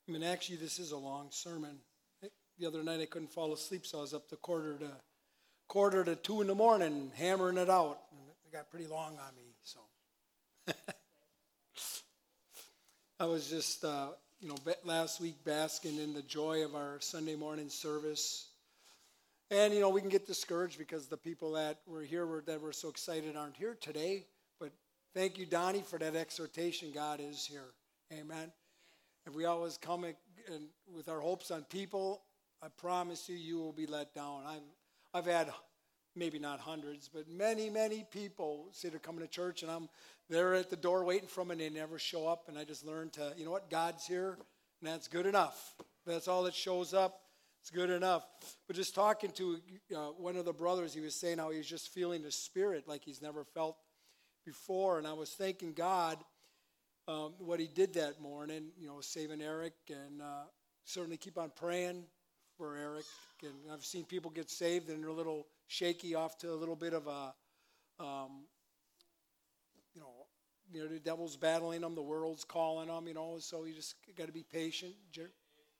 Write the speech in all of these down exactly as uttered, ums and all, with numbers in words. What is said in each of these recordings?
I mean, actually, this is a long sermon. The other night I couldn't fall asleep, so I was up to quarter to quarter to two in the morning hammering it out. And it got pretty long on me, so. I was just, uh, you know, last week basking in the joy of our Sunday morning service. And, you know, we can get discouraged because the people that were here were, that were so excited aren't here today. But thank you, Donnie, for that exhortation. God is here. Amen. If we always come and with our hopes on people, I promise you, you will be let down. I've, I've had maybe not hundreds, but many, many people say they're coming to church, and I'm there at the door waiting for them, and they never show up. And I just learned to, you know what, God's here, and that's good enough. That's all that shows up. It's good enough. But just talking to uh, one of the brothers, he was saying how he was just feeling the Spirit like he's never felt before. And I was thanking God um, what he did that morning, you know, saving Eric, and uh, certainly keep on praying for Eric. And I've seen people get saved, and they're a little shaky off to a little bit of a, um, you know, you know, the devil's battling them, the world's calling them, you know, so you just got to be patient. Jer-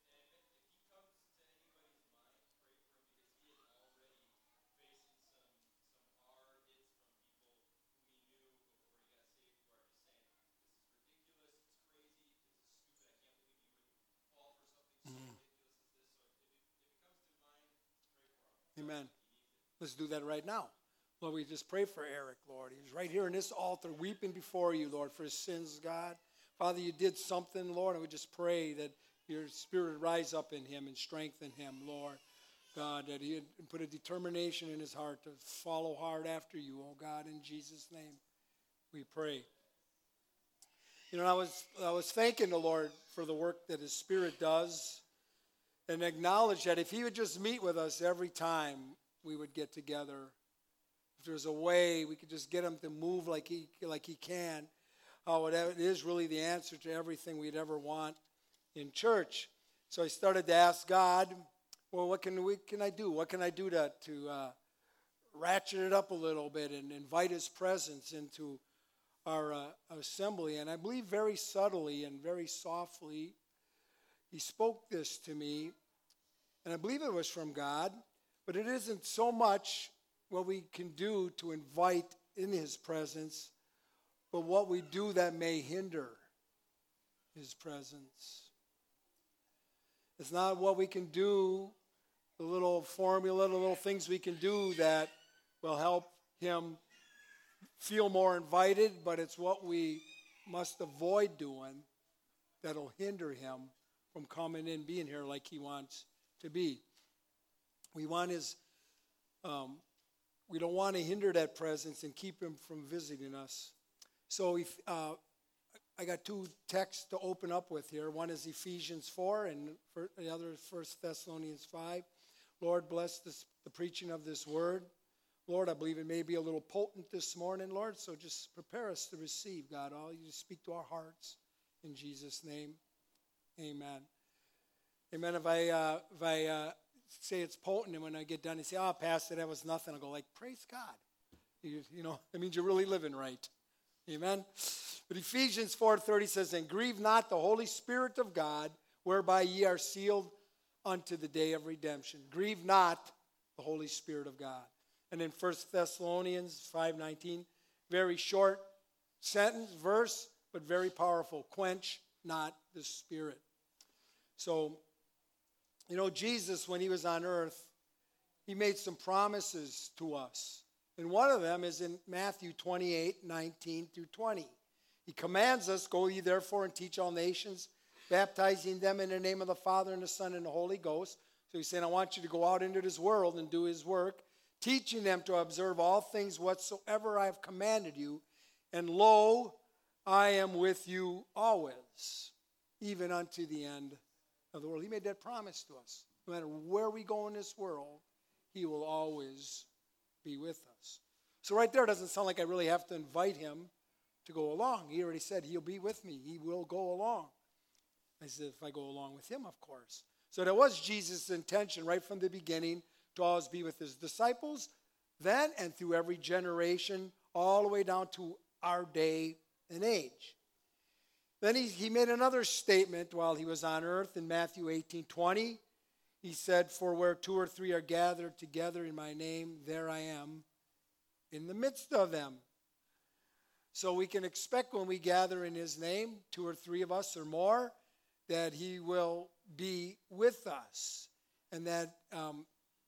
Amen. Let's do that right now. Lord, we just pray for Eric, Lord. He's right here in this altar weeping before you, Lord, for his sins, God. Father, you did something, Lord, and we just pray that your Spirit rise up in him and strengthen him, Lord. God, that he put a determination in his heart to follow hard after you, oh God, in Jesus' name we pray. You know, I was I was thanking the Lord for the work that his Spirit does, and acknowledge that if he would just meet with us every time we would get together, if there's a way we could just get him to move like he like he can, how it is really the answer to everything we'd ever want in church. So I started to ask God, well, what can we can I do? What can I do to to uh, ratchet it up a little bit and invite his presence into our uh, assembly? And I believe very subtly and very softly, he spoke this to me, and I believe it was from God, but it isn't so much what we can do to invite in his presence, but what we do that may hinder his presence. It's not what we can do, the little formula, the little things we can do that will help him feel more invited, but it's what we must avoid doing that'll hinder him from coming in, being here like he wants to be. We want his, um, we don't want to hinder that presence and keep him from visiting us. So if, uh, I got two texts to open up with here. One is Ephesians four, and for, the other is First Thessalonians five. Lord, bless this, the preaching of this word. Lord, I believe it may be a little potent this morning, Lord, so just prepare us to receive, God. All you speak to our hearts in Jesus' name. Amen. Amen. If I uh, if I uh, say it's potent, and when I get done, you say, "Oh, Pastor, that was nothing," I'll go like, "Praise God." You, you know, that means you're really living right. Amen. But Ephesians four thirty says, "And grieve not the Holy Spirit of God, whereby ye are sealed unto the day of redemption." Grieve not the Holy Spirit of God. And in First Thessalonians five nineteen, very short sentence, verse, but very powerful. Quench not the Spirit. So, you know, Jesus, when he was on earth, he made some promises to us. And one of them is in Matthew twenty-eight, nineteen through twenty. He commands us, "Go ye therefore and teach all nations, baptizing them in the name of the Father and the Son and the Holy Ghost." So he's saying, I want you to go out into this world and do his work, teaching them to observe all things whatsoever I have commanded you. And lo, I am with you always, even unto the end of the world. He made that promise to us. No matter where we go in this world, he will always be with us. So right there, it doesn't sound like I really have to invite him to go along. He already said he'll be with me. He will go along. I said, if I go along with him, of course. So that was Jesus' intention right from the beginning, to always be with his disciples, then and through every generation, all the way down to our day and age. Then he, he made another statement while he was on earth in Matthew eighteen twenty. He said, for where two or three are gathered together in my name, there I am in the midst of them. So we can expect when we gather in his name, two or three of us or more, that he will be with us. And that um,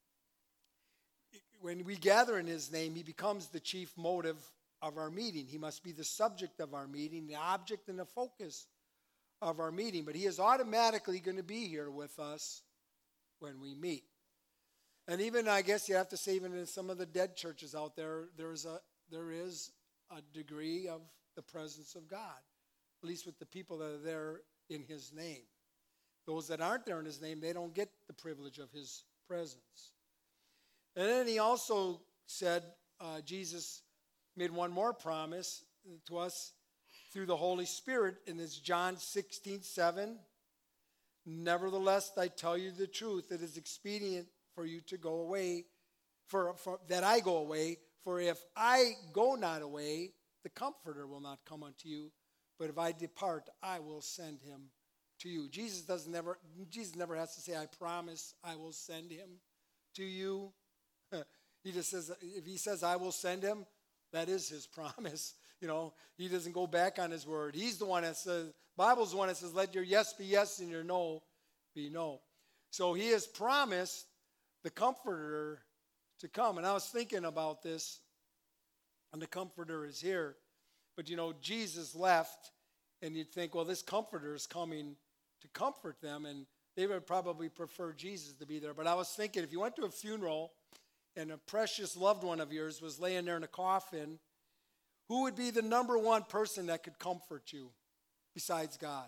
when we gather in his name, he becomes the chief motive of our meeting. He must be the subject of our meeting, the object and the focus of our meeting. But he is automatically going to be here with us when we meet. And even, I guess you have to say, even in some of the dead churches out there, there is a there is a degree of the presence of God, at least with the people that are there in his name. Those that aren't there in his name, they don't get the privilege of his presence. And then he also said, uh, Jesus made one more promise to us through the Holy Spirit, and it's John sixteen seven. Nevertheless, I tell you the truth, it is expedient for you to go away, for, for that I go away. For if I go not away, the Comforter will not come unto you. But if I depart, I will send him to you. Jesus doesn't never. Jesus never has to say, "I promise I will send him to you." He just says, if he says, "I will send him," that is his promise. You know, he doesn't go back on his word. He's the one that says, Bible's the one that says, let your yes be yes and your no be no. So he has promised the Comforter to come. And I was thinking about this, and the Comforter is here. But, you know, Jesus left, and you'd think, well, this Comforter is coming to comfort them, and they would probably prefer Jesus to be there. But I was thinking, if you went to a funeral and a precious loved one of yours was laying there in a coffin, who would be the number one person that could comfort you besides God?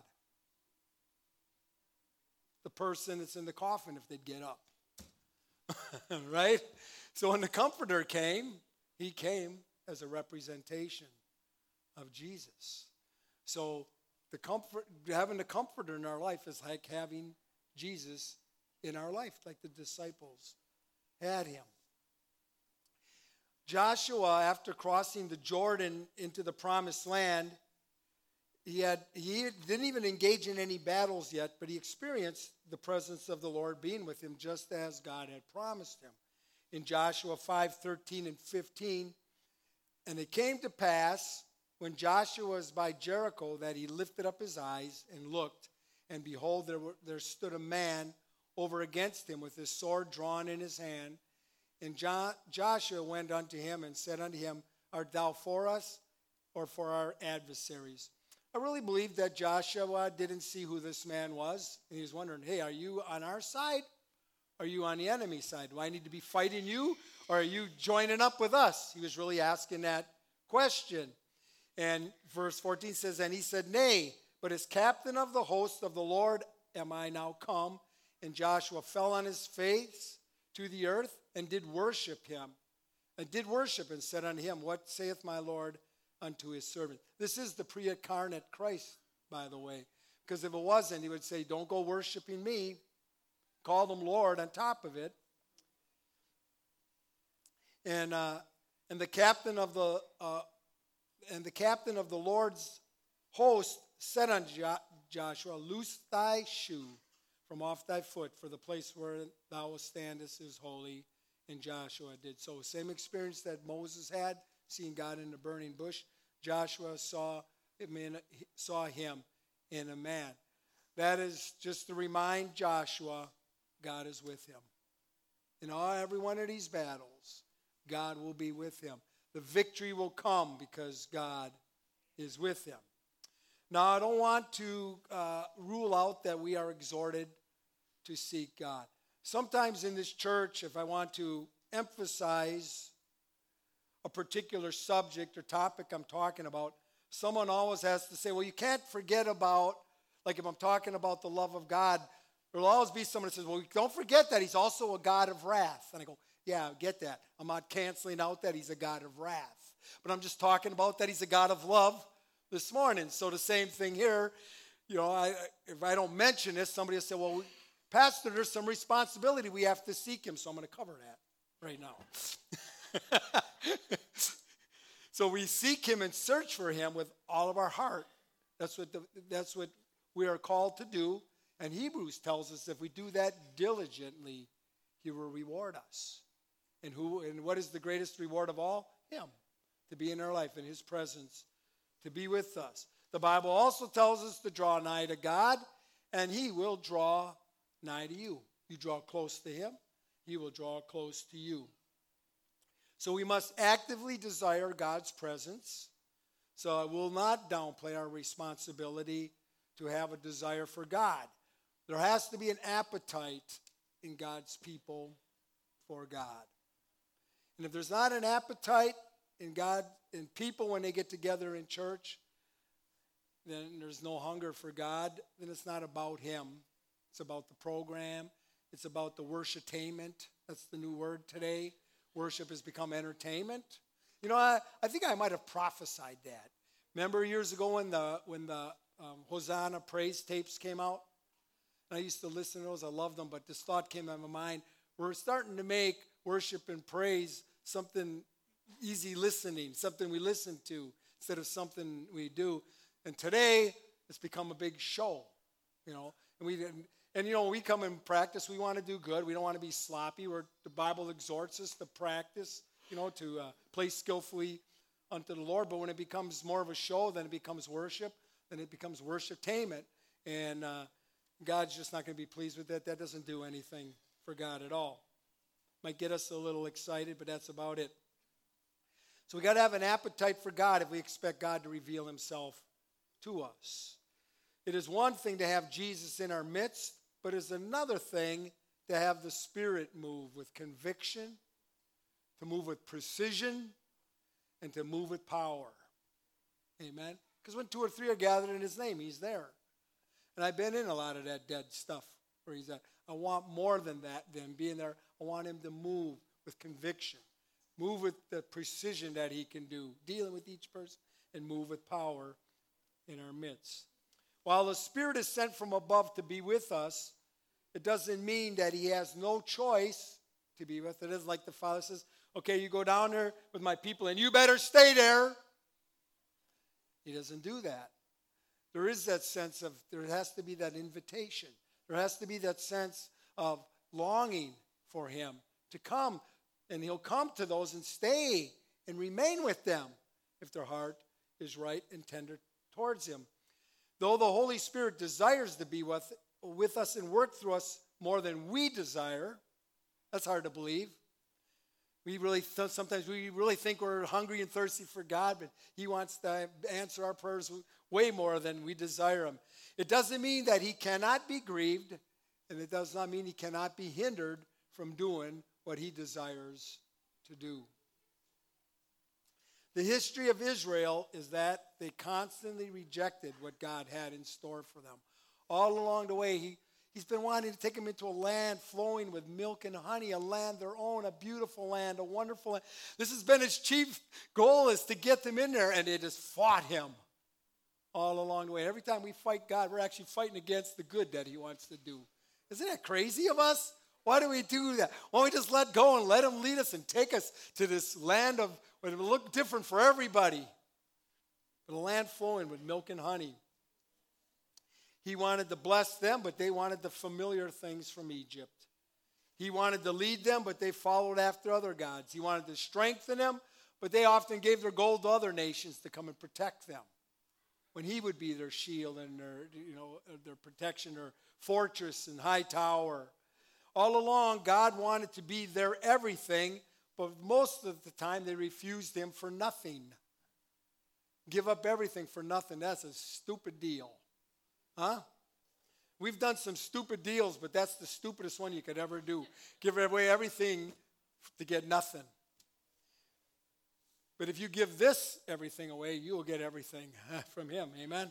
The person that's in the coffin, if they'd get up. Right? So when the Comforter came, he came as a representation of Jesus. So the comfort, having the Comforter in our life is like having Jesus in our life, like the disciples had him. Joshua, after crossing the Jordan into the promised land, he had he didn't even engage in any battles yet, but he experienced the presence of the Lord being with him just as God had promised him. In Joshua five thirteen and fifteen, and it came to pass when Joshua was by Jericho that he lifted up his eyes and looked, and behold, there, were, there stood a man over against him with his sword drawn in his hand. And Jo- Joshua went unto him and said unto him, art thou for us or for our adversaries? I really believe that Joshua didn't see who this man was. And he was wondering, hey, are you on our side? Are you on the enemy side? Do I need to be fighting you? Or are you joining up with us? He was really asking that question. And verse fourteen says, and he said, nay, but as captain of the host of the Lord am I now come. And Joshua fell on his face to the earth and did worship him. And did worship and said unto him, what saith my Lord unto his servant? This is the pre-incarnate Christ, by the way. Because if it wasn't, he would say, don't go worshiping me. Call him Lord on top of it. And uh, and the captain of the uh, and the captain of the Lord's host said unto jo- Joshua, loose thy shoe from off thy foot, for the place where thou standest is holy. And Joshua did so. Same experience that Moses had, seeing God in the burning bush. Joshua saw him in, saw him in a man. That is just to remind Joshua, God is with him. In all, every one of these battles, God will be with him. The victory will come because God is with him. Now, I don't want to uh, rule out that we are exhorted to seek God. Sometimes in this church, if I want to emphasize a particular subject or topic I'm talking about, someone always has to say, well, you can't forget about, like if I'm talking about the love of God, there'll always be someone that says, well, don't forget that he's also a God of wrath. And I go, yeah, I get that. I'm not canceling out that he's a God of wrath. But I'm just talking about that he's a God of love this morning. So the same thing here. You know, I, if I don't mention this, somebody will say, well, we, Pastor, there's some responsibility. We have to seek him. So I'm going to cover that right now. So we seek him and search for him with all of our heart That's what the, that's what we are called to do. And Hebrews tells us if we do that diligently, he will reward us. And who and what is the greatest reward of all? Him. To be in our life, in his presence, to be with us. The Bible also tells us to draw nigh to God, and he will draw nigh to you. You draw close to him, he will draw close to you. So we must actively desire God's presence. So I will not downplay our responsibility to have a desire for God. There has to be an appetite in God's people for God. And if there's not an appetite in God, in people when they get together in church, then there's no hunger for God, then it's not about him. It's about the program. It's about the worshiptainment. That's the new word today. Worship has become entertainment. You know, I, I think I might have prophesied that. Remember years ago when the when the um, Hosanna praise tapes came out? And I used to listen to those. I loved them, but this thought came to my mind. We're starting to make worship and praise something easy listening, something we listen to instead of something we do. And today, it's become a big show, you know. And we and, and you know, we come and practice. We want to do good. We don't want to be sloppy. We're, the Bible exhorts us to practice, you know, to uh, play skillfully unto the Lord. But when it becomes more of a show, then it becomes worship. Then it becomes worshiptainment. And uh, God's just not going to be pleased with that. That doesn't do anything for God at all. Might get us a little excited, but that's about it. So we got to have an appetite for God if we expect God to reveal himself to us. It is one thing to have Jesus in our midst, but it's another thing to have the Spirit move with conviction, to move with precision, and to move with power. Amen? Because when two or three are gathered in his name, he's there. And I've been in a lot of that dead stuff where he's at. I want more than that, than being there. I want him to move with conviction, move with the precision that he can do, dealing with each person, and move with power in our midst. While the Spirit is sent from above to be with us, it doesn't mean that he has no choice to be with us. It is like the Father says, okay, you go down there with my people and you better stay there. He doesn't do that. There is that sense of, there has to be that invitation. There has to be that sense of longing for him to come. And he'll come to those and stay and remain with them if their heart is right and tender towards him. Though the Holy Spirit desires to be with, with us and work through us more than we desire, that's hard to believe. We really th- sometimes we really think we're hungry and thirsty for God, but he wants to answer our prayers way more than we desire him. It doesn't mean that he cannot be grieved, and it does not mean he cannot be hindered from doing what he desires to do. The history of Israel is that they constantly rejected what God had in store for them. All along the way, he, he's been wanting to take them into a land flowing with milk and honey, a land their own, a beautiful land, a wonderful land. This has been his chief goal, is to get them in there, and it has fought him all along the way. Every time we fight God, we're actually fighting against the good that he wants to do. Isn't that crazy of us? Why do we do that? Why don't we just let go and let him lead us and take us to this land of, where it will look different for everybody, but a land flowing with milk and honey. He wanted to bless them, but they wanted the familiar things from Egypt. He wanted to lead them, but they followed after other gods. He wanted to strengthen them, but they often gave their gold to other nations to come and protect them, when he would be their shield and their, you know, their protection, their fortress and high tower. All along, God wanted to be their everything, but most of the time they refused him for nothing. Give up everything for nothing. That's a stupid deal. Huh? We've done some stupid deals, but that's the stupidest one you could ever do. Give away everything to get nothing. But if you give this everything away, you will get everything from him. Amen?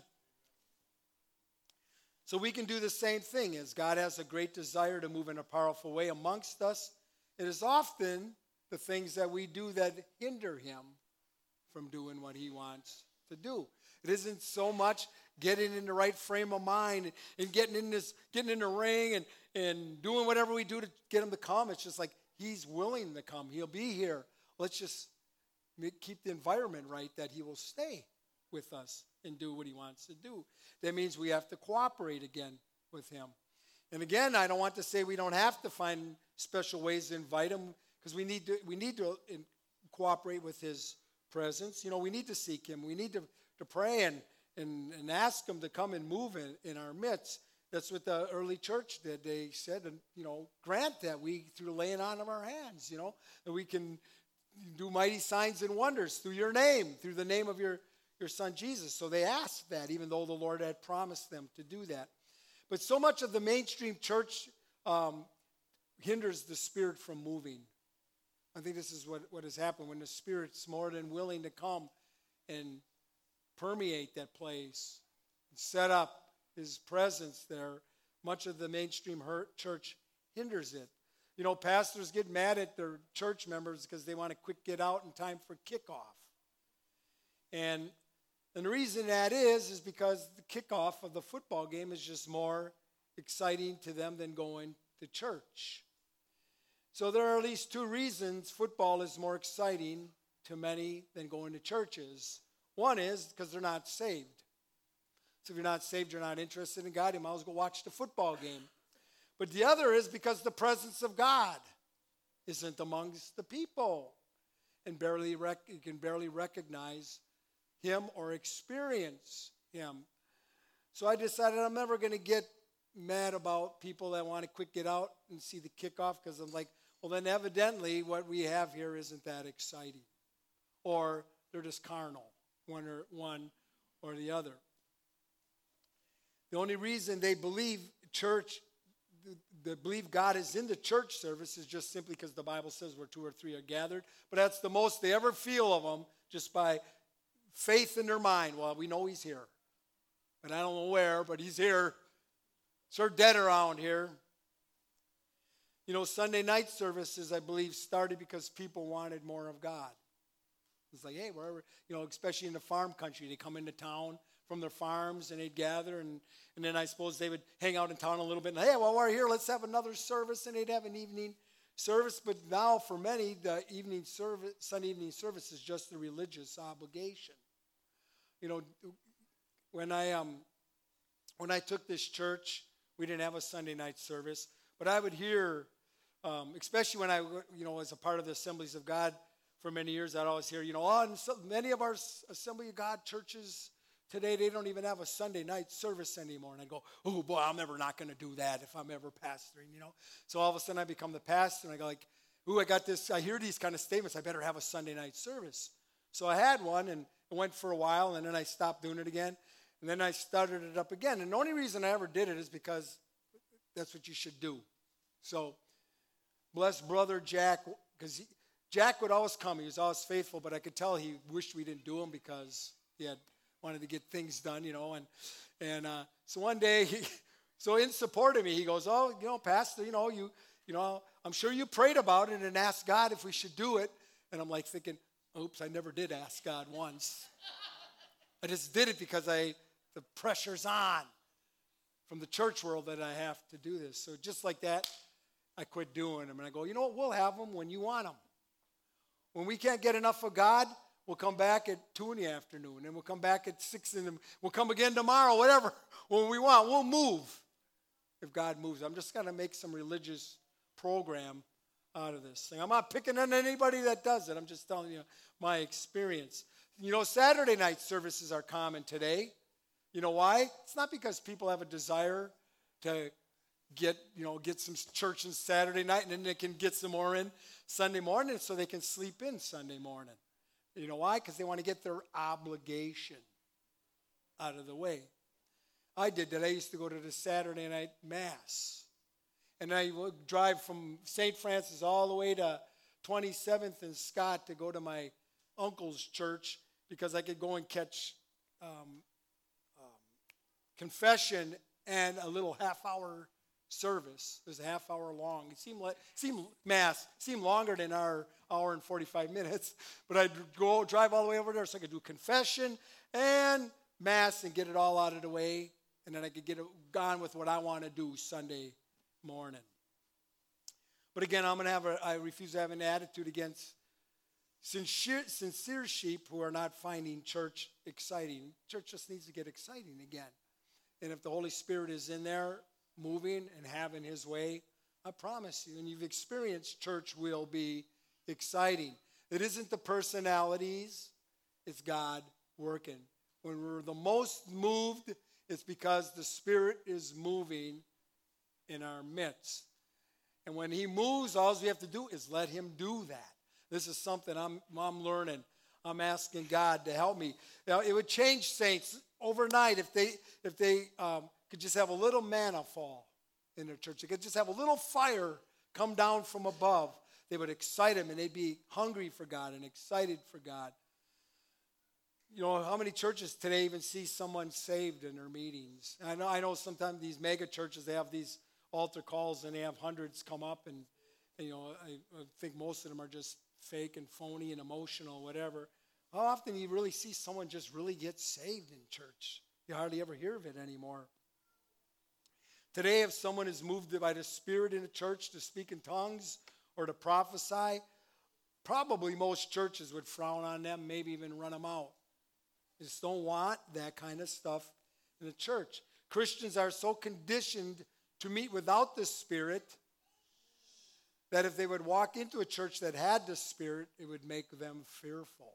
So we can do the same thing. As God has a great desire to move in a powerful way amongst us, it is often the things that we do that hinder him from doing what he wants to do. It isn't so much getting in the right frame of mind and getting in this, getting in the ring and, and doing whatever we do to get him to come. It's just like he's willing to come. He'll be here. Let's just make, keep the environment right that he will stay with us and do what he wants to do. That means we have to cooperate again with him. And again, I don't want to say we don't have to find special ways to invite him, because we need to we need to in, cooperate with his presence. You know, we need to seek him. We need to, to pray and, and, and ask him to come and move in, in our midst. That's what the early church did. They said, and you know, grant that we, through the laying on of our hands, you know, that we can do mighty signs and wonders through your name, through the name of your, your son Jesus. So they asked that, even though the Lord had promised them to do that. But so much of the mainstream church um, hinders the Spirit from moving. I think this is what, what has happened when the Spirit's more than willing to come and permeate that place, and set up his presence there. Much of the mainstream church hinders it. You know, pastors get mad at their church members because they want to quick get out in time for kickoff. And, and the reason that is, is because the kickoff of the football game is just more exciting to them than going to church. So there are at least two reasons football is more exciting to many than going to churches. One is because they're not saved. So if you're not saved, you're not interested in God, you might as well go watch the football game. But the other is because the presence of God isn't amongst the people, and barely rec- you can barely recognize him or experience him. So I decided I'm never going to get mad about people that want to quick get out and see the kickoff, because I'm like, well, then evidently what we have here isn't that exciting. Or they're just carnal, one or one or the other. The only reason they believe church, they believe God is in the church service is just simply because the Bible says where two or three are gathered. But that's the most they ever feel of him, just by faith in their mind. Well, we know he's here. But I don't know where, but he's here. Sure dead around here. You know, Sunday night services, I believe, started because people wanted more of God. It's like, hey, wherever, you know, especially in the farm country, they come into town from their farms and they'd gather, and, and then I suppose they would hang out in town a little bit, and hey, well, we're here, let's have another service, and they'd have an evening service. But now for many, the evening service, Sunday evening service is just a religious obligation. You know, when I um when I took this church, we didn't have a Sunday night service, but I would hear, um, especially when I, you know, was a part of the Assemblies of God for many years, I'd always hear, you know, oh, and so many of our Assembly of God churches today, they don't even have a Sunday night service anymore. And I go, oh, boy, I'm never not going to do that if I'm ever pastoring, you know. So all of a sudden I become the pastor, and I go like, ooh, I got this, I hear these kind of statements, I better have a Sunday night service. So I had one, and it went for a while, and then I stopped doing it again. And then I started it up again. And the only reason I ever did it is because that's what you should do. So bless Brother Jack, because Jack would always come. He was always faithful, but I could tell he wished we didn't do them because he had wanted to get things done, you know. And and uh, so one day, he, so in support of me, he goes, oh, you know, Pastor, you know, you, you know, I'm sure you prayed about it and asked God if we should do it. And I'm like thinking, oops, I never did ask God once. I just did it because I, the pressure's on from the church world that I have to do this. So just like that, I quit doing them. And I go, you know what, we'll have them when you want them. When we can't get enough of God, we'll come back at two in the afternoon, and we'll come back at six in the, we'll come again tomorrow, whatever, when we want. We'll move if God moves. I'm just going to make some religious program out of this thing. I'm not picking on anybody that does it. I'm just telling you my experience. You know, Saturday night services are common today. You know why? It's not because people have a desire to get, you know, get some church on Saturday night, and then they can get some more in Sunday morning so they can sleep in Sunday morning. You know why? Because they want to get their obligation out of the way. I did that. I used to go to the Saturday night Mass. And I would drive from Saint Francis all the way to twenty-seventh and Scott to go to my uncle's church, because I could go and catch um, um, confession and a little half-hour service. It was a half hour long. It seemed like seemed Mass seemed longer than our hour and forty-five minutes, but I'd go drive all the way over there so I could do confession and Mass and get it all out of the way, and then I could get it gone with what I want to do Sunday morning. But again, I'm going to have a, I refuse to have an attitude against sincere, sincere sheep who are not finding church exciting. Church just needs to get exciting again. And if the Holy Spirit is in there moving and having his way, I promise you, and you've experienced, church will be exciting. It isn't the personalities, it's God working. When we're the most moved, it's because the Spirit is moving in our midst. And when he moves, all we have to do is let him do that. This is something I'm, I'm learning. I'm asking God to help me. Now, it would change saints overnight if they if they um, could just have a little manna fall in their church. They could just have a little fire come down from above. They would excite them, and they'd be hungry for God and excited for God. You know, how many churches today even see someone saved in their meetings? And I know I know sometimes these mega churches, they have these altar calls, and they have hundreds come up, and, and you know, I, I think most of them are just fake and phony and emotional, whatever. How often do you really see someone just really get saved in church? You hardly ever hear of it anymore. Today, if someone is moved by the Spirit in a church to speak in tongues or to prophesy, probably most churches would frown on them, maybe even run them out. They just don't want that kind of stuff in the church. Christians are so conditioned to meet without the Spirit that if they would walk into a church that had the Spirit, it would make them fearful.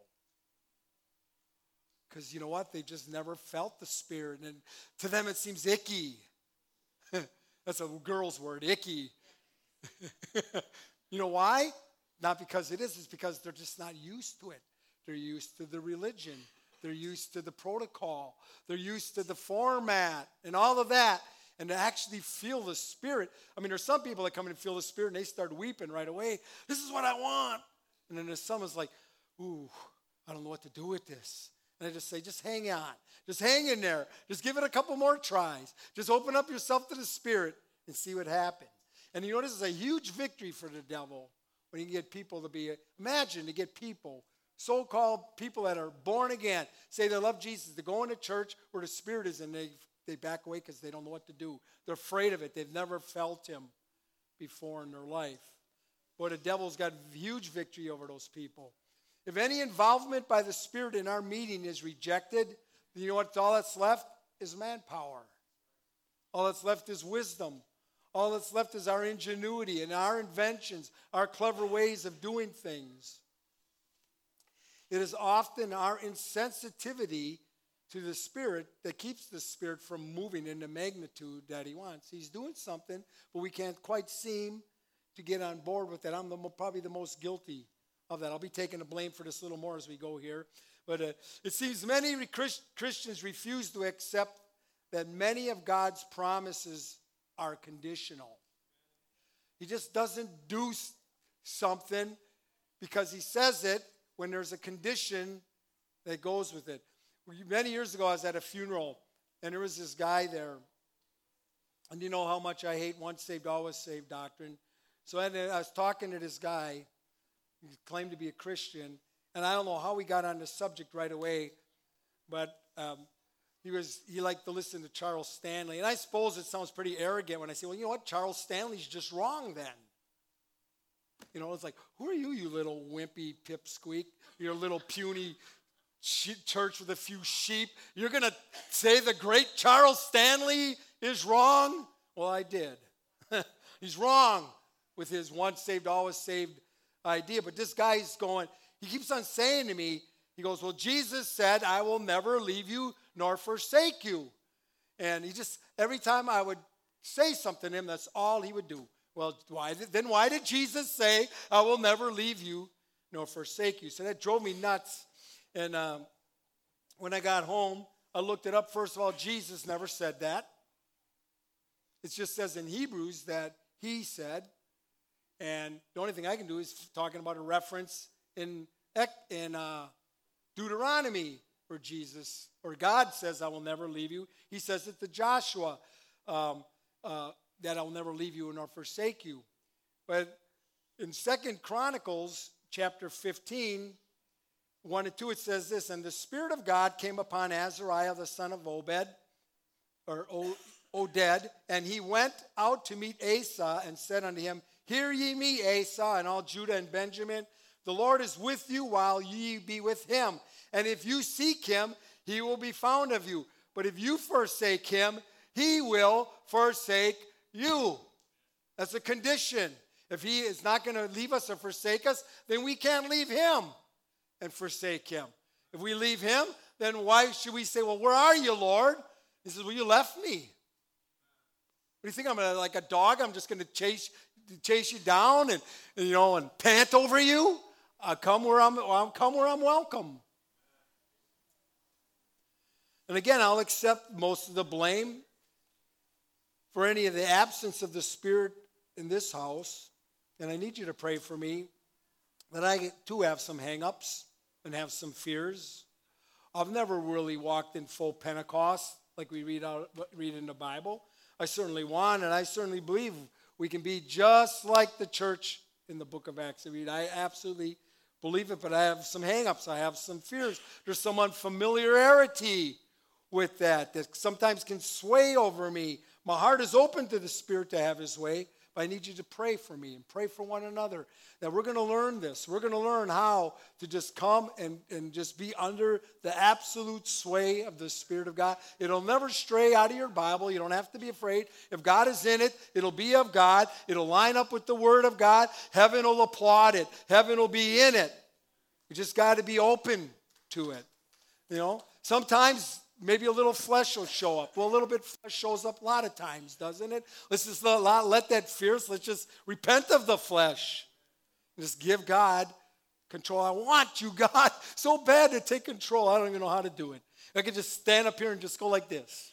Because you know what? They just never felt the Spirit. And to them it seems icky. That's a girl's word, icky. You know why? Not because it is. It's because they're just not used to it. They're used to the religion. They're used to the protocol. They're used to the format and all of that. And to actually feel the Spirit. I mean, there's some people that come in and feel the Spirit and they start weeping right away. This is what I want. And then there's some that's like, ooh, I don't know what to do with this. And I just say, just hang on. Just hang in there. Just give it a couple more tries. Just open up yourself to the Spirit and see what happens. And you know, this is a huge victory for the devil when you get people to be, imagine to get people, so-called people that are born again, say they love Jesus, to go into church where the Spirit is and they They back away because they don't know what to do. They're afraid of it. They've never felt him before in their life. Boy, the devil's got huge victory over those people. If any involvement by the Spirit in our meeting is rejected, then you know what? All that's left is manpower. All that's left is wisdom. All that's left is our ingenuity and our inventions, our clever ways of doing things. It is often our insensitivity to the Spirit that keeps the Spirit from moving in the magnitude that he wants. He's doing something, but we can't quite seem to get on board with that. I'm the, probably the most guilty of that. I'll be taking the blame for this a little more as we go here. But uh, it seems many Christians refuse to accept that many of God's promises are conditional. He just doesn't do something because he says it when there's a condition that goes with it. Many years ago, I was at a funeral, and there was this guy there. And you know how much I hate once saved, always saved doctrine. So I was talking to this guy. He claimed to be a Christian. And I don't know how we got on the subject right away, but um, he was he liked to listen to Charles Stanley. And I suppose it sounds pretty arrogant when I say, well, you know what? Charles Stanley's just wrong then. You know, it's like, who are you, you little wimpy pipsqueak? You're a little puny church with a few sheep. You're going to say the great Charles Stanley is wrong? Well, I did. He's wrong with his once saved, always saved idea. But this guy's going, he keeps on saying to me, he goes, well, Jesus said, I will never leave you nor forsake you. And he just, every time I would say something to him, that's all he would do. Well, why did, then why did Jesus say, I will never leave you nor forsake you? So that drove me nuts. And um, when I got home, I looked it up. First of all, Jesus never said that. It just says in Hebrews that he said. And the only thing I can do is talking about a reference in, in uh, Deuteronomy where Jesus, or God says, I will never leave you. He says it to Joshua, um, uh, that I will never leave you nor forsake you. But in Second Chronicles chapter fifteen, one and two, it says this, and the Spirit of God came upon Azariah, the son of Obed, or Oded, and he went out to meet Asa and said unto him, hear ye me, Asa, and all Judah and Benjamin, The Lord is with you while ye be with him. And if you seek him, he will be found of you. But if you forsake him, he will forsake you. That's a condition. If he is not going to leave us or forsake us, then we can't leave him and forsake him. If we leave him, then why should we say, well, where are you, Lord? He says, well, you left me. What do you think? I'm gonna, like a dog? I'm just going to chase chase you down and, you know, and pant over you? I come where I'm, I'll come where I'm welcome. And again, I'll accept most of the blame for any of the absence of the Spirit in this house. And I need you to pray for me that I too have some hang-ups and have some fears. I've never really walked in full Pentecost like we read out read in the Bible. I certainly want, and I certainly believe we can be just like the church in the book of Acts. I mean, I absolutely believe it, but I have some hang-ups. I have some fears. There's some unfamiliarity with that that sometimes can sway over me. My heart is open to the Spirit to have his way, but I need you to pray for me and pray for one another that we're going to learn this. We're going to learn how to just come and, and just be under the absolute sway of the Spirit of God. It'll never stray out of your Bible. You don't have to be afraid. If God is in it, it'll be of God. It'll line up with the Word of God. Heaven will applaud it. Heaven will be in it. You just got to be open to it. You know, sometimes maybe a little flesh will show up. Well, a little bit flesh shows up a lot of times, doesn't it? Let's just let, let that fierce, let's just repent of the flesh. Just give God control. I want you, God, so bad to take control. I don't even know how to do it. I could just stand up here and just go like this.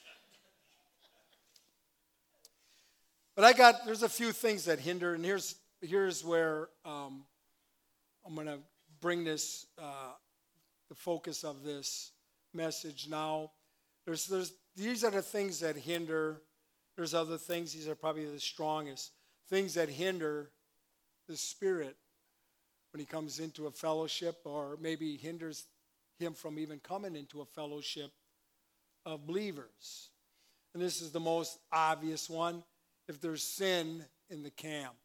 But I got, there's a few things that hinder, and here's, here's where um, I'm going to bring this, uh, the focus of this message now. There's, there's, these are the things that hinder. There's other things. These are probably the strongest. Things that hinder the Spirit when he comes into a fellowship, or maybe hinders him from even coming into a fellowship of believers. And this is the most obvious one. If there's sin in the camp.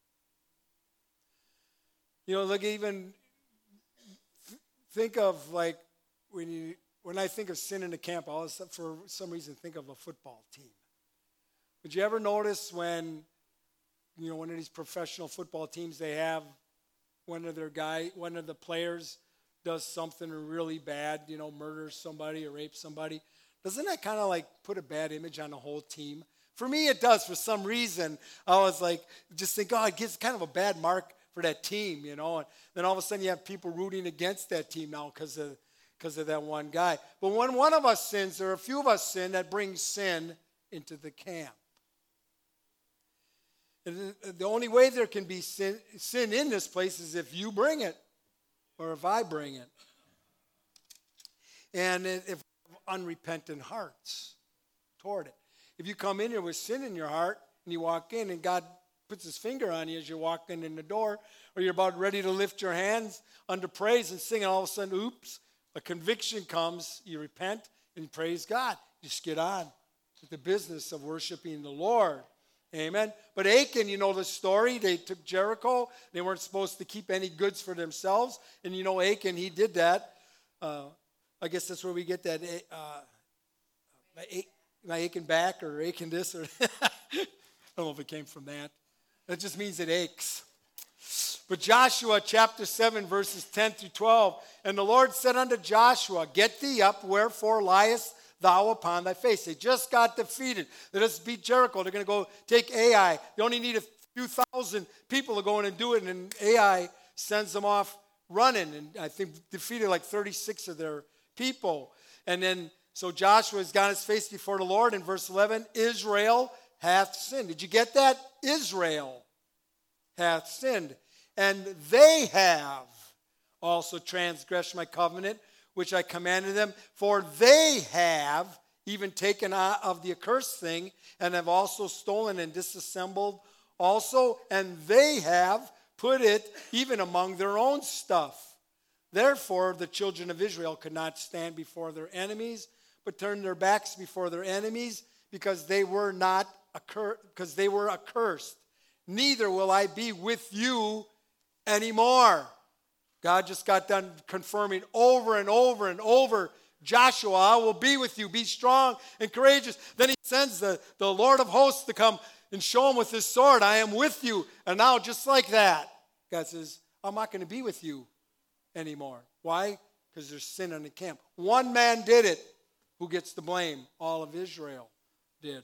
You know, look, even think of like when you when I think of sin in the camp, I always, for some reason, think of a football team. Would you ever notice when, you know, one of these professional football teams, they have one of their guy, one of the players does something really bad, you know, murders somebody or rapes somebody? Doesn't that kind of like put a bad image on the whole team? For me, it does. For some reason, I was like, just think, oh, it gives kind of a bad mark for that team, you know. And then all of a sudden, you have people rooting against that team now because of because of that one guy. But when one of us sins, or a few of us sin, that brings sin into the camp. And the only way there can be sin, sin in this place is if you bring it, or if I bring it. And if unrepentant hearts toward it. If you come in here with sin in your heart, and you walk in, and God puts his finger on you as you're walking in the door, or you're about ready to lift your hands under praise and sing, and all of a sudden, oops, a conviction comes, you repent, and you praise God. You just get on with the business of worshiping the Lord. Amen. But Achan, you know the story. They took Jericho. They weren't supposed to keep any goods for themselves. And you know Achan, he did that. Uh, I guess that's where we get that, uh, my, my Achan back or Achan this. Or I don't know if it came from that. That just means it aches. But Joshua chapter seven, verses ten through twelve. And the Lord said unto Joshua, get thee up, wherefore liest thou upon thy face. They just got defeated. Let us beat Jericho. They're going to go take Ai. They only need a few thousand people to go in and do it. And Ai sends them off running. And I think defeated like thirty-six of their people. And then, so Joshua has got his face before the Lord. In verse eleven, Israel hath sinned. Did you get that? Israel hath sinned. And they have also transgressed my covenant, which I commanded them, for they have even taken of the accursed thing, and have also stolen and disassembled also, and they have put it even among their own stuff. Therefore, the children of Israel could not stand before their enemies, but turned their backs before their enemies, because they were not accur- because they were accursed. Neither will I be with you anymore. God just got done confirming over and over and over, Joshua, I will be with you. Be strong and courageous. Then he sends the, the Lord of hosts to come and show him with his sword, I am with you. And now just like that, God says, I'm not going to be with you anymore. Why? Because there's sin in the camp. One man did it. Who gets the blame? All of Israel did.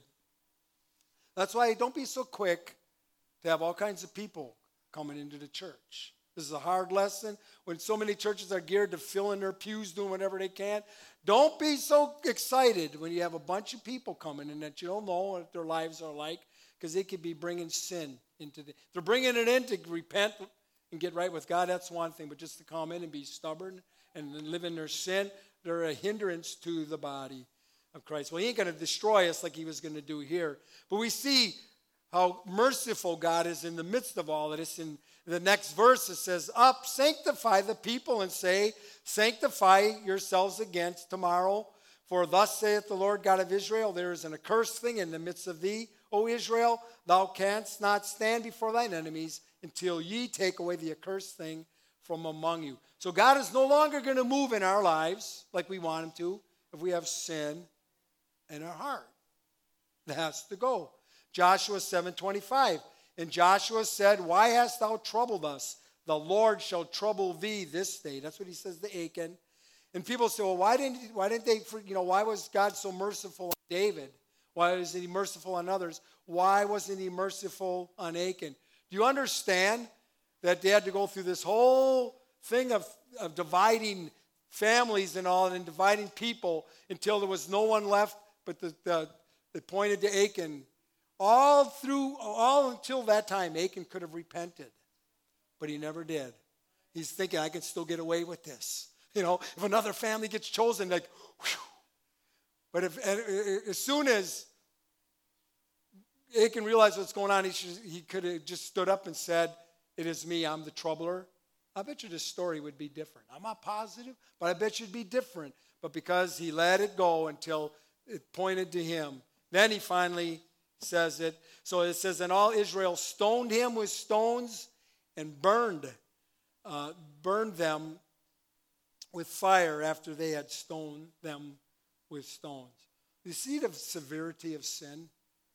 That's why don't be so quick to have all kinds of people coming into the church. This is a hard lesson. When so many churches are geared to fill in their pews, doing whatever they can, don't be so excited when you have a bunch of people coming in that you don't know what their lives are like, because they could be bringing sin into the... They're bringing it in to repent and get right with God. That's one thing, but just to come in and be stubborn and live in their sin, they're a hindrance to the body of Christ. Well, he ain't going to destroy us like he was going to do here. But we see how merciful God is in the midst of all of this. In the next verse, it says, up, sanctify the people and say, sanctify yourselves against tomorrow. For thus saith the Lord God of Israel, there is an accursed thing in the midst of thee, O Israel. Thou canst not stand before thine enemies until ye take away the accursed thing from among you. So God is no longer going to move in our lives like we want him to if we have sin in our heart. It has to go. Joshua seven twenty-five. And Joshua said, why hast thou troubled us? The Lord shall trouble thee this day. That's what he says to Achan. And people say, well, why didn't, why didn't they, you know, why was God so merciful on David? Why wasn't he merciful on others? Why wasn't he merciful on Achan? Do you understand that they had to go through this whole thing of, of dividing families and all, and dividing people until there was no one left but the, the, the pointed to Achan? All through, all until that time, Achan could have repented, but he never did. He's thinking, I can still get away with this. You know, if another family gets chosen, like, whew. But if as soon as Achan realized what's going on, he, should, he could have just stood up and said, it is me, I'm the troubler. I bet you this story would be different. I'm not positive, but I bet you it'd be different. But because he let it go until it pointed to him, then he finally says it. So it says, and all Israel stoned him with stones and burned, uh, burned them with fire after they had stoned them with stones. You see the severity of sin?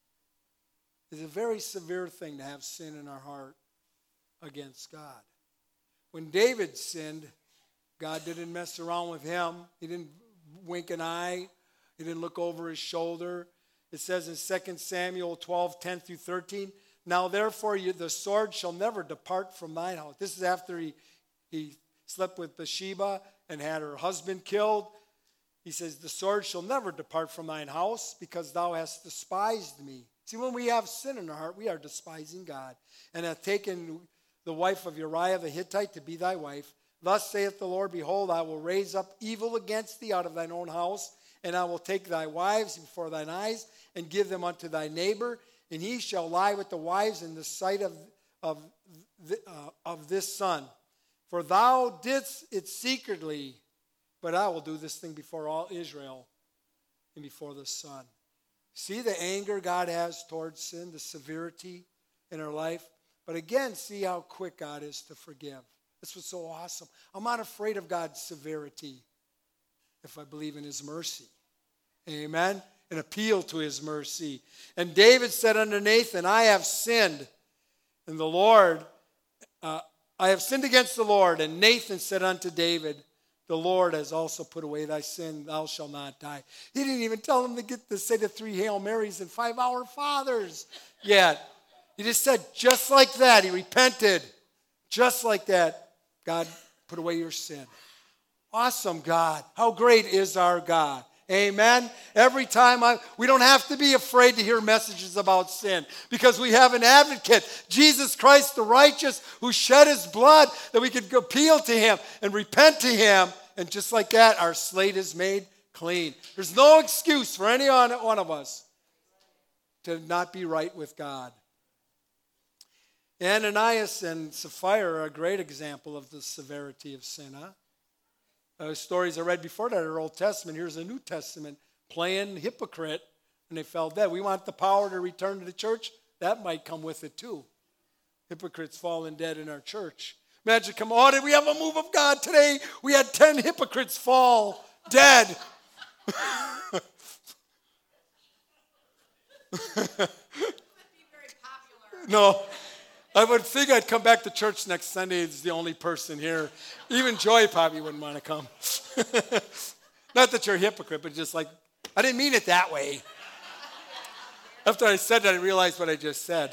It's a very severe thing to have sin in our heart against God. When David sinned, God didn't mess around with him. He didn't wink an eye. He didn't look over his shoulder. It says in Second Samuel twelve, ten through thirteen, now therefore you, the sword shall never depart from thine house. This is after he, he slept with Bathsheba and had her husband killed. He says, the sword shall never depart from thine house, because thou hast despised me. See, when we have sin in our heart, we are despising God, and have taken the wife of Uriah the Hittite to be thy wife. Thus saith the Lord, behold, I will raise up evil against thee out of thine own house, and I will take thy wives before thine eyes, and give them unto thy neighbor, and he shall lie with the wives in the sight of, of, the, uh, of this son. For thou didst it secretly, but I will do this thing before all Israel and before the Son. See the anger God has towards sin, the severity in our life. But again, see how quick God is to forgive. This was so awesome. I'm not afraid of God's severity if I believe in his mercy. Amen? And appeal to his mercy. And David said unto Nathan, I have sinned. And the Lord, uh, I have sinned against the Lord. And Nathan said unto David, the Lord has also put away thy sin. Thou shalt not die. He didn't even tell him to get to say the three Hail Marys and five Our Fathers yet. He just said, just like that, he repented. Just like that, God put away your sin. Awesome God. How great is our God. Amen. Every time I, we don't have to be afraid to hear messages about sin, because we have an advocate, Jesus Christ the righteous, who shed his blood that we could appeal to him and repent to him. And just like that, our slate is made clean. There's no excuse for any one of us to not be right with God. Ananias and Sapphira are a great example of the severity of sin, huh? Uh, stories I read before that are Old Testament. Here's a New Testament, playing hypocrite, and they fell dead. We want the power to return to the church. That might come with it too. Hypocrites falling dead in our church. Imagine, come on, did we have a move of God today? We had ten hypocrites fall dead. No, I would think I'd come back to church next Sunday as the only person here. Even Joy probably wouldn't want to come. Not that you're a hypocrite, but just like, I didn't mean it that way. After I said that, I realized what I just said.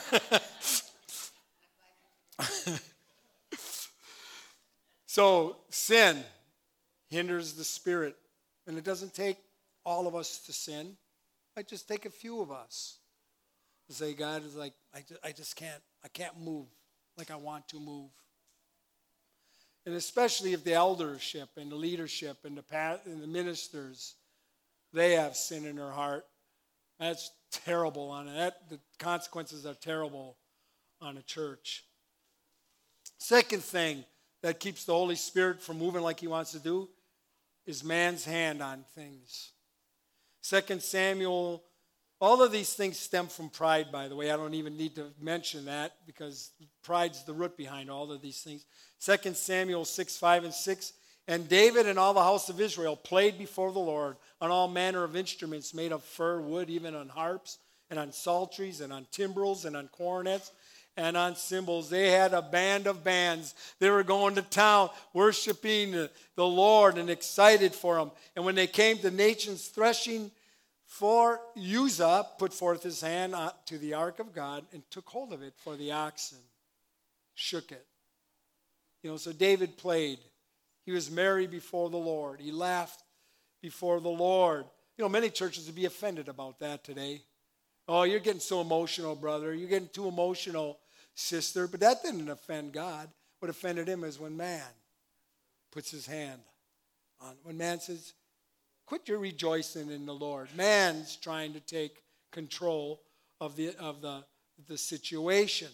So sin hinders the Spirit. And it doesn't take all of us to sin. It might just take a few of us to say, God is like, I just, I just can't, I can't move like I want to move. And especially if the eldership and the leadership and the, and the ministers, they have sin in their heart. That's terrible on it. That, the consequences are terrible on a church. Second thing that keeps the Holy Spirit from moving like he wants to do is man's hand on things. Second Samuel, all of these things stem from pride, by the way. I don't even need to mention that because pride's the root behind all of these things. Second Samuel six, five, and six. And David and all the house of Israel played before the Lord on all manner of instruments made of fir wood, even on harps and on psalteries and on timbrels and on cornets and on cymbals. They had a band of bands. They were going to town worshiping the Lord and excited for him. And when they came to nations threshing, for Uzzah put forth his hand to the ark of God and took hold of it, for the oxen shook it. You know, so David played. He was merry before the Lord. He laughed before the Lord. You know, many churches would be offended about that today. Oh, you're getting so emotional, brother. You're getting too emotional, sister. But that didn't offend God. What offended him is when man puts his hand on. When man says, quit your rejoicing in the Lord. Man's trying to take control of the, of the, the situation.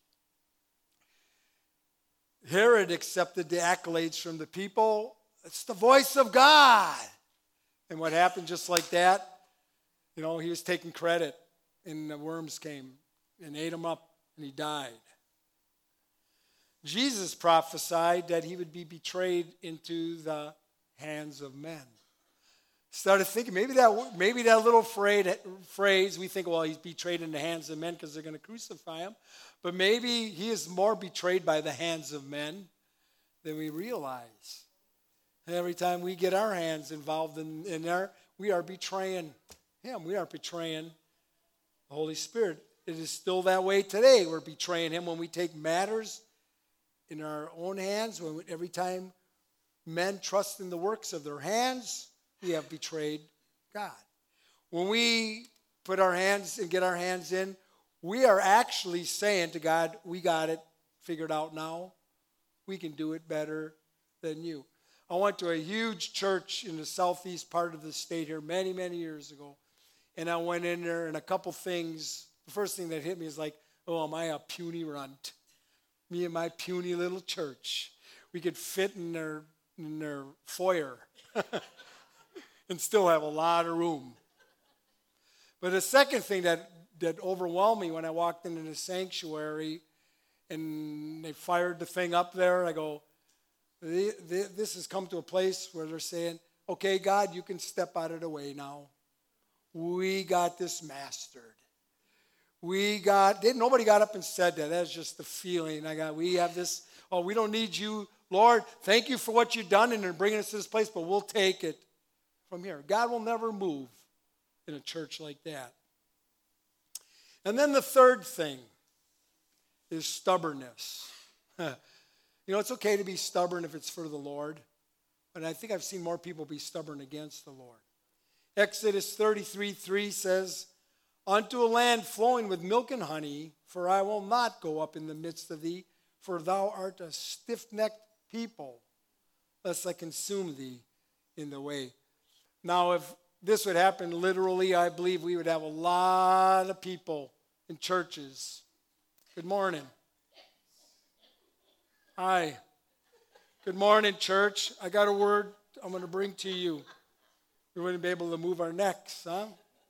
Herod accepted the accolades from the people. It's the voice of God. And what happened just like that, you know, he was taking credit, and the worms came and ate him up, and he died. Jesus prophesied that he would be betrayed into the hands of men. Started thinking, maybe that maybe that little phrase, we think, well, he's betrayed in the hands of men because they're going to crucify him. But maybe he is more betrayed by the hands of men than we realize. And every time we get our hands involved in, in there, we are betraying him. We are betraying the Holy Spirit. It is still that way today. We're betraying him when we take matters in our own hands. When we, every time men trust in the works of their hands, we have betrayed God. When we put our hands and get our hands in, we are actually saying to God, we got it figured out now. We can do it better than you. I went to a huge church in the southeast part of the state here many, many years ago. And I went in there, and a couple things, the first thing that hit me is like, oh, am I a puny runt? Me and my puny little church. We could fit in their, in their foyer and still have a lot of room. But the second thing that that overwhelmed me when I walked into the sanctuary and they fired the thing up there, I go, this has come to a place where they're saying, okay, God, you can step out of the way now. We got this mastered. We got, nobody got up and said that. That's just the feeling I got. We have this, oh, we don't need you. Lord, thank you for what you've done and bringing us to this place, but we'll take it from here. God will never move in a church like that. And then the third thing is stubbornness. You know, it's okay to be stubborn if it's for the Lord, but I think I've seen more people be stubborn against the Lord. Exodus thirty-three three says, unto a land flowing with milk and honey, for I will not go up in the midst of thee, for thou art a stiff-necked people, lest I consume thee in the way. Now, if this would happen literally, I believe we would have a lot of people in churches. Good morning. Hi. Good morning, church. I got a word I'm going to bring to you. We wouldn't be able to move our necks, huh?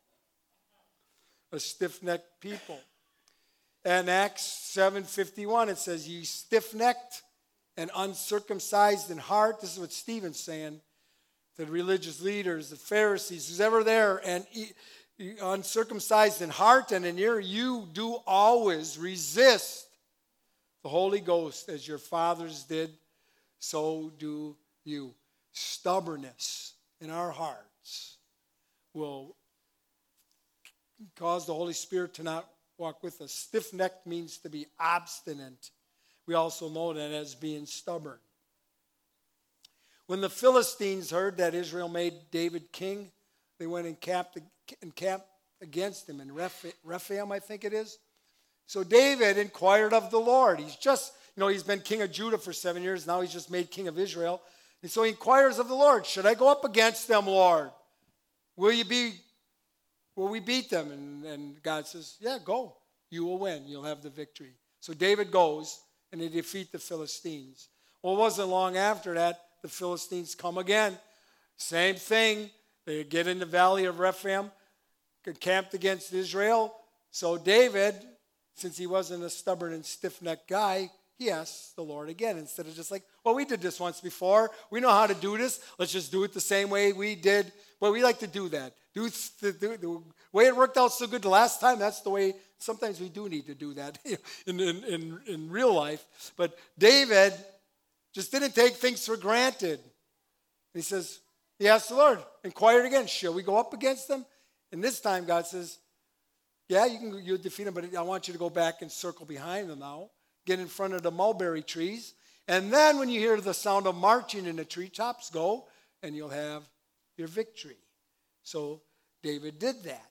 A stiff-necked people. And Acts seven fifty-one, it says, ye stiff-necked and uncircumcised in heart. This is what Stephen's saying to the religious leaders, the Pharisees, who's ever there, and uncircumcised in heart and in ear, you do always resist the Holy Ghost as your fathers did, so do you. Stubbornness in our hearts will cause the Holy Spirit to not walk with us. Stiff-necked means to be obstinate. We also know that as being stubborn. When the Philistines heard that Israel made David king, they went and camped, and camped against him in Rephaim, I think it is. So David inquired of the Lord. He's just, you know, he's been king of Judah for seven years. Now he's just made king of Israel. And so he inquires of the Lord, should I go up against them, Lord? Will you be, will we beat them? And, and God says, yeah, go. You will win. You'll have the victory. So David goes and they defeat the Philistines. Well, it wasn't long after that, the Philistines come again. Same thing. They get in the valley of Rephaim, camped against Israel. So David, since he wasn't a stubborn and stiff-necked guy, he asks the Lord again instead of just like, well, we did this once before. We know how to do this. Let's just do it the same way we did. But we like to do that. Do the, the, the way it worked out so good the last time, that's the way sometimes we do need to do that in, in, in, in real life. But David just didn't take things for granted. He says, he asked the Lord, inquired again, shall we go up against them? And this time God says, yeah, you can you'll defeat them, but I want you to go back and circle behind them now. Get in front of the mulberry trees. And then when you hear the sound of marching in the treetops, go and you'll have your victory. So David did that.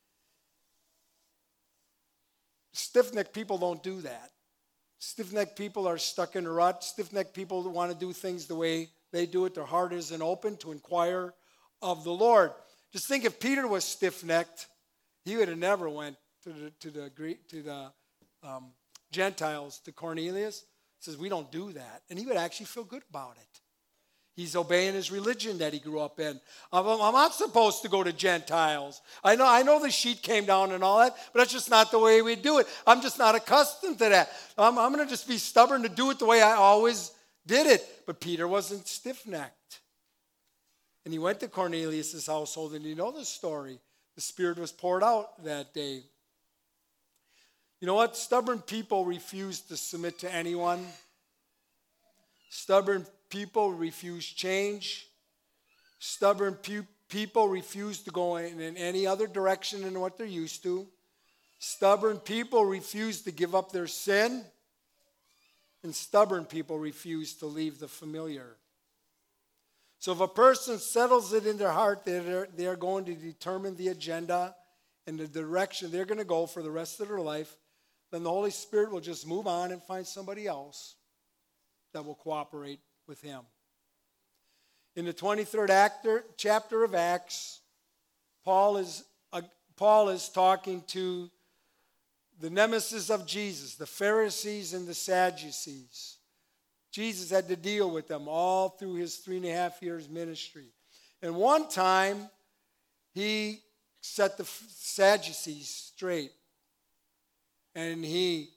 Stiff-necked people don't do that. Stiff-necked people are stuck in a rut. Stiff-necked people want to do things the way they do it. Their heart isn't open to inquire of the Lord. Just think if Peter was stiff-necked, he would have never went to the to the Greek to the um, Gentiles, to Cornelius. He says, we don't do that. And he would actually feel good about it. He's obeying his religion that he grew up in. I'm, I'm not supposed to go to Gentiles. I know, I know the sheet came down and all that, but that's just not the way we do it. I'm just not accustomed to that. I'm, I'm going to just be stubborn to do it the way I always did it. But Peter wasn't stiff-necked. And he went to Cornelius' household, and you know the story. The Spirit was poured out that day. You know what? Stubborn people refuse to submit to anyone. Stubborn people refuse change. Stubborn pe- people refuse to go in, in any other direction than what they're used to. Stubborn people refuse to give up their sin. And stubborn people refuse to leave the familiar. So if a person settles it in their heart, they're, they're going to determine the agenda and the direction they're going to go for the rest of their life, then the Holy Spirit will just move on and find somebody else that will cooperate with him. In the twenty-third actor, chapter of Acts, Paul is, uh, Paul is talking to the nemesis of Jesus, the Pharisees and the Sadducees. Jesus had to deal with them all through his three and a half years ministry. And one time, he set the Sadducees straight. And he,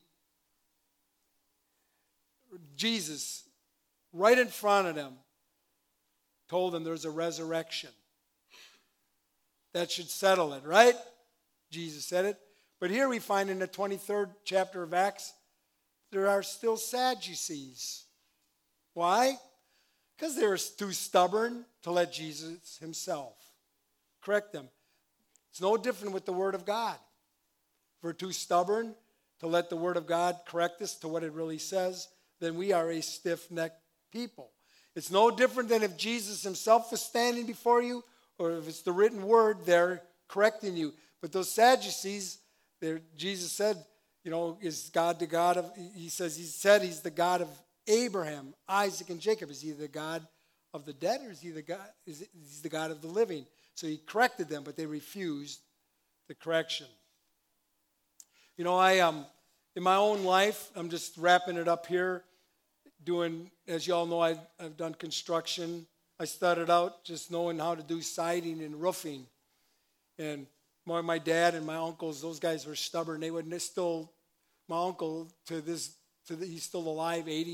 Jesus, right in front of them, told them there's a resurrection. That should settle it, right? Jesus said it. But here we find in the twenty-third chapter of Acts, there are still Sadducees. Why? Because they were too stubborn to let Jesus himself correct them. It's no different with the Word of God. If we're too stubborn to let the Word of God correct us to what it really says, then we are a stiff-necked people. It's no different than if Jesus himself was standing before you, or if it's the written Word there correcting you. But those Sadducees, Jesus said, you know, is God the God of, he says, he said he's the God of Abraham, Isaac, and Jacob. Is he the God of the dead, or is he the God, is he the God of the living? So he corrected them, but they refused the correction. You know, I um, in my own life, I'm just wrapping it up here, doing, as you all know, I've, I've done construction. I started out just knowing how to do siding and roofing. And my, my dad and my uncles, those guys were stubborn. They would still, my uncle, to this, to the, he's still alive, eighty,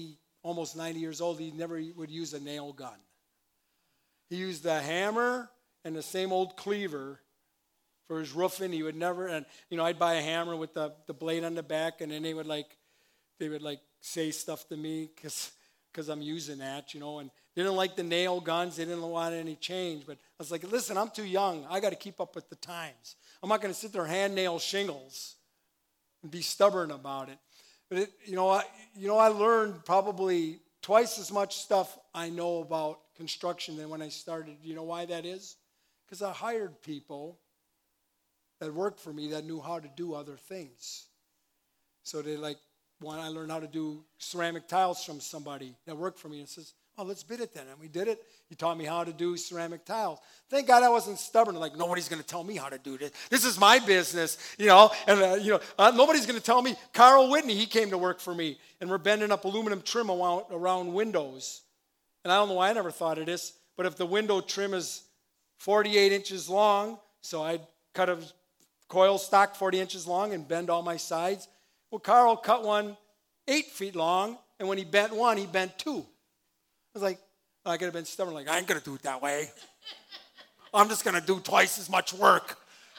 almost ninety years old, he never would use a nail gun. He used the hammer and the same old cleaver for his roofing. He would never, and you know, I'd buy a hammer with the, the blade on the back, and then they would like, they would like say stuff to me because because I'm using that, you know, and they didn't like the nail guns. They didn't want any change. But I was like, listen, I'm too young. I got to keep up with the times. I'm not going to sit there and hand nail shingles and be stubborn about it. But, it, you know, I, you know, I learned probably twice as much stuff I know about construction than when I started. You know why that is? Because I hired people that worked for me that knew how to do other things. So they like, when I learned how to do ceramic tiles from somebody that worked for me and says, oh, let's bid it then. And we did it. He taught me how to do ceramic tiles. Thank God I wasn't stubborn. Like, nobody's going to tell me how to do this. This is my business, you know. And, uh, you know, uh, nobody's going to tell me. Carl Whitney, he came to work for me. And we're bending up aluminum trim around, around windows. And I don't know why I never thought of this, but if the window trim is forty-eight inches long, so I'd cut a coil stock forty inches long and bend all my sides. Well, Carl cut one eight feet long, and when he bent one, he bent two. I was like, oh, I could have been stubborn, like, I ain't going to do it that way. I'm just going to do twice as much work.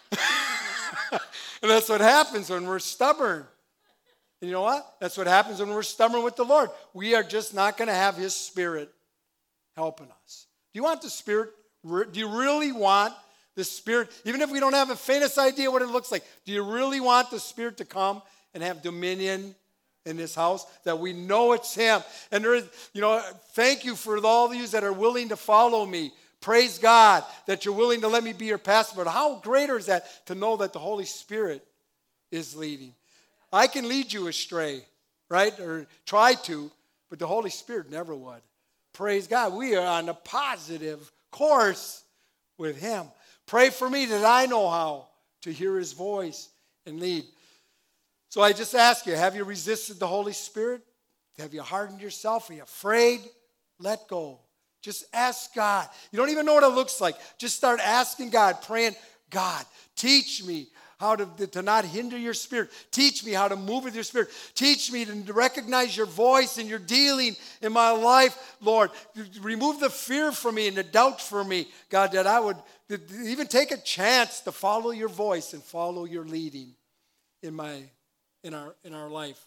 And that's what happens when we're stubborn. And you know what? That's what happens when we're stubborn with the Lord. We are just not going to have his Spirit helping us. Do you want the Spirit? Do you really want the Spirit? Even if we don't have the faintest idea what it looks like, do you really want the Spirit to come and have dominion in this house, that we know it's him? And there is, you know, thank you for all of you that are willing to follow me. Praise God that you're willing to let me be your pastor. But how greater is that to know that the Holy Spirit is leading? I can lead you astray, right? Or try to, but the Holy Spirit never would. Praise God. We are on a positive course with him. Pray for me that I know how to hear his voice and lead. So I just ask you, have you resisted the Holy Spirit? Have you hardened yourself? Are you afraid? Let go. Just ask God. You don't even know what it looks like. Just start asking God, praying, God, teach me how to, to not hinder your spirit. Teach me how to move with your spirit. Teach me to recognize your voice and your dealing in my life, Lord. Remove the fear from me and the doubt from me, God, that I would even take a chance to follow your voice and follow your leading in my in our in our life.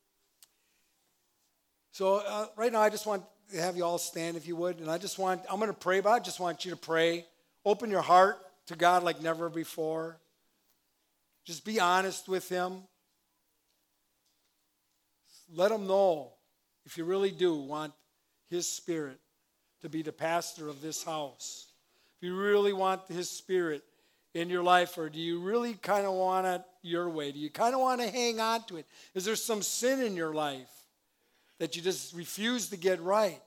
So uh, right now I just want to have you all stand if you would, and I just want, I'm going to pray, but I just want you to pray. Open your heart to God like never before. Just be honest with him. Let him know if you really do want his Spirit to be the pastor of this house. If you really want his Spirit in your life, or do you really kind of want it your way? Do you kind of want to hang on to it? Is there some sin in your life that you just refuse to get right?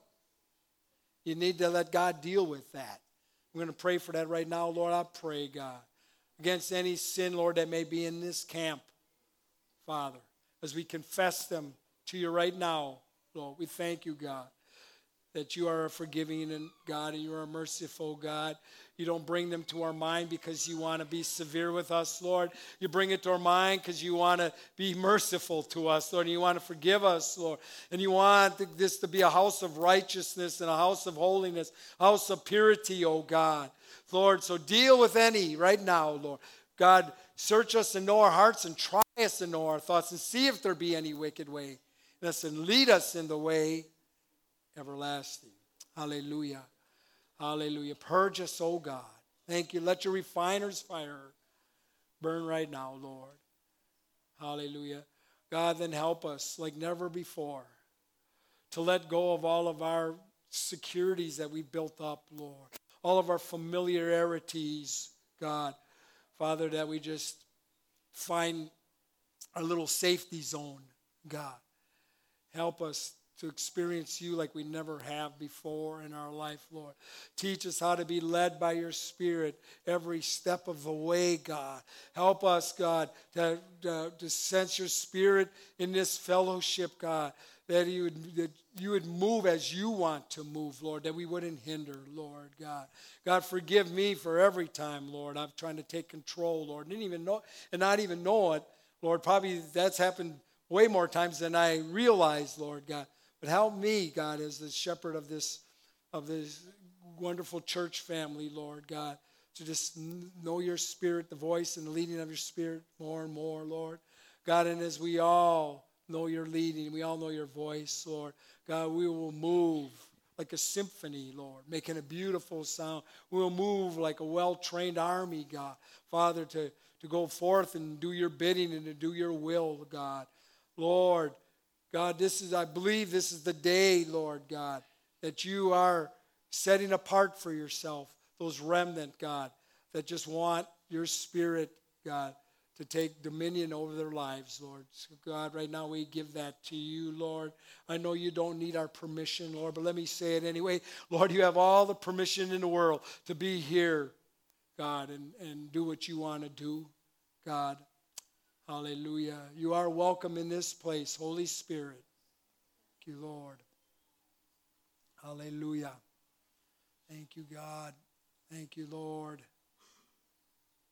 You need to let God deal with that. I'm going to pray for that right now. Lord, I pray, God, against any sin, Lord, that may be in this camp, Father, as we confess them to you right now, Lord, we thank you, God, that you are a forgiving God and you are a merciful God. You don't bring them to our mind because you want to be severe with us, Lord. You bring it to our mind because you want to be merciful to us, Lord, and you want to forgive us, Lord. And you want this to be a house of righteousness and a house of holiness, a house of purity, oh God. Lord, so deal with any right now, Lord. God, search us and know our hearts and try us and know our thoughts and see if there be any wicked way in us and lead us in the way everlasting. Hallelujah. Hallelujah. Purge us, oh God. Thank you. Let your refiner's fire burn right now, Lord. Hallelujah. God, then help us like never before to let go of all of our securities that we built up, Lord. All of our familiarities, God. Father, that we just find our little safety zone, God. Help us to experience you like we never have before in our life, Lord. Teach us how to be led by your Spirit every step of the way, God. Help us, God, to, to, to sense your Spirit in this fellowship, God, that you would, that you would move as you want to move, Lord, that we wouldn't hinder, Lord, God. God, forgive me for every time, Lord, I'm trying to take control, Lord, didn't even know, and not even know it, Lord. Probably that's happened way more times than I realized, Lord, God. But help me, God, as the shepherd of this, of this wonderful church family, Lord God, to just know your Spirit, the voice and the leading of your Spirit more and more, Lord. God, and as we all know your leading, we all know your voice, Lord. God, we will move like a symphony, Lord, making a beautiful sound. We will move like a well-trained army, God. Father, to, to go forth and do your bidding and to do your will, God. Lord, God, this is, I believe this is the day, Lord God, that you are setting apart for yourself those remnant, God, that just want your Spirit, God, to take dominion over their lives, Lord. So God, right now we give that to you, Lord. I know you don't need our permission, Lord, but let me say it anyway. Lord, you have all the permission in the world to be here, God, and, and do what you want to do, God. Hallelujah. You are welcome in this place, Holy Spirit. Thank you, Lord. Hallelujah. Thank you, God. Thank you, Lord.